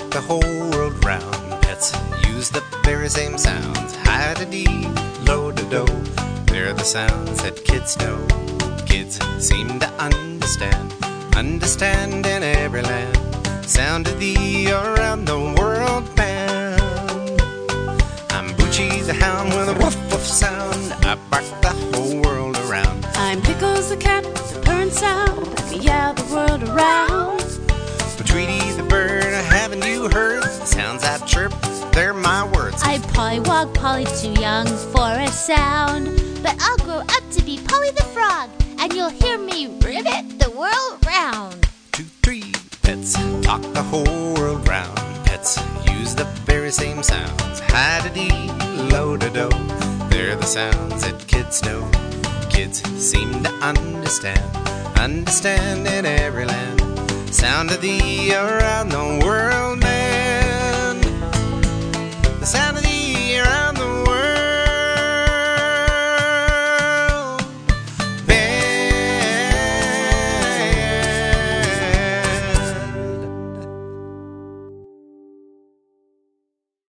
the whole world round. Pets use the very same sounds. Hi-da-dee, lo-da-do. They're the sounds that kids know. Kids seem to understand. Understand in every land. Sound of the around the world band. I'm Poochie the hound with a woof woof sound. I bark the whole world around. I'm Pickles the cat with a purring sound. I meow the world around. But Tweety the bird, haven't you heard? The sounds I chirp, they're my words. I'm Pollywog, Polly too young for a sound. But I'll grow up to be Polly the frog, and you'll hear me ribbit the world round. 2, 3, pets talk the whole world round. Pets use the very same sounds. Hi-da-dee, lo-da-do. They're the sounds that kids know. Kids seem to understand. Understand in every land. Sound of the around the